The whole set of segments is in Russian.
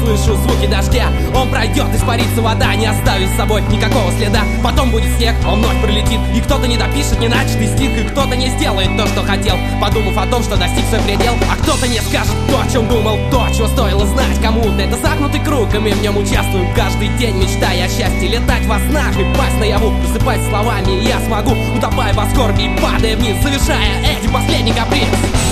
слышу звуки дождя. Он пройдет, испарится вода, не оставив с собой никакого следа. Потом будет снег, он вновь пролетит, и кто-то не допишет неначатый стих, и кто-то не сделает то, что хотел, подумав о том, что достиг свой предел. А кто-то не скажет то, о чем думал, то, чего стоило знать кому-то. Это загнутый круг, и мы в нем участвуем каждый день, мечтая о счастье. Летать во снах и пасть наяву, просыпать словами я смогу, утопая во скорби и падая вниз, завершая этим последний каприз.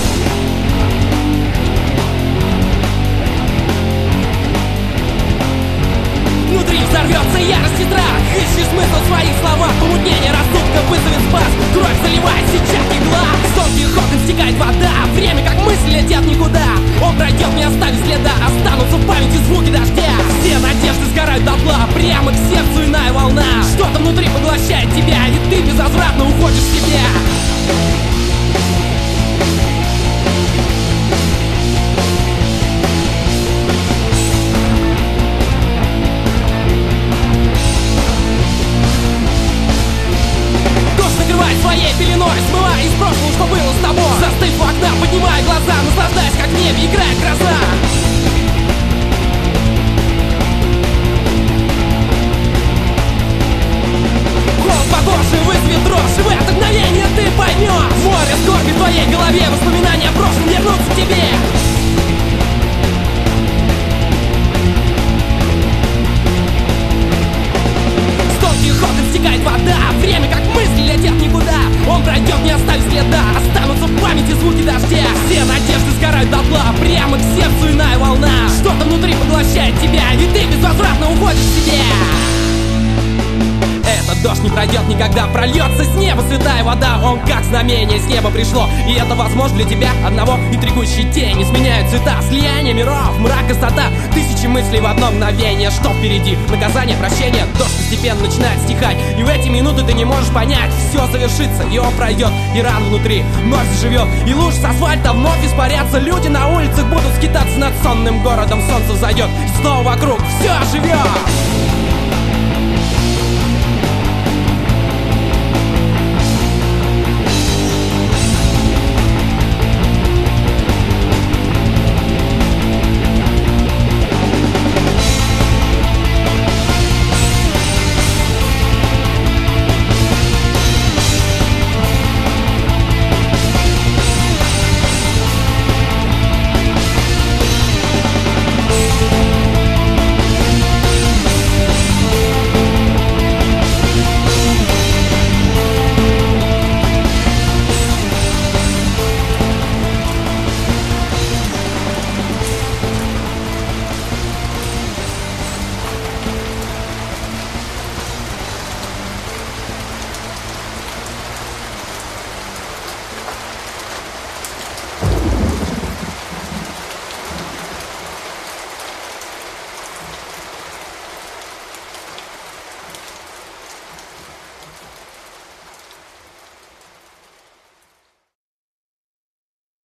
Внутри взорвется ярость и страх, ищешь смысл в своих словах. Помутнение рассудка вызовет спас, кровь заливает сетчатки глаз. С тонких окон стекает вода, время как мысли летят никуда. Он пройдет, не оставив следа, останутся в памяти звуки дождя. Все надежды сгорают дотла, прямо к сердцу иная волна. Что-то внутри поглощает тебя, и ты безвозвратно уходишь в себя. Своей пеленой, смывая из прошлого, что было с тобой. Застыв у окна, поднимая глаза, наслаждаясь, как в небе играет гроза. Холод по коже вызовет дрожь, и в это мгновение ты поймешь. Море скорби в твоей голове, воспоминания о прошлом вернутся к тебе. Стекает вода, время как мысли летят никуда. Он пройдет, не оставив следа, останутся в памяти звуки дождя. Все надежды сгорают дотла, прямо к сердцу иная волна. Что-то внутри поглощает тебя, и ты безвозвратно уходишь в себя. Этот дождь не пройдет никогда, прольется с неба святая вода. Он как знамение с неба пришло, и это возможно для тебя одного. Интригующие тени сменяют цвета, слияние миров, мрак, красота. Тысячи мыслей в одно мгновение, что впереди? Наказание, прощение, дождь постепенно начинает стихать. И в эти минуты ты не можешь понять, все завершится, и он пройдет, и ран внутри вновь заживет. И луж с асфальта вновь испарятся, люди на улицах будут скитаться над сонным городом. Солнце взойдет, снова вокруг все оживет.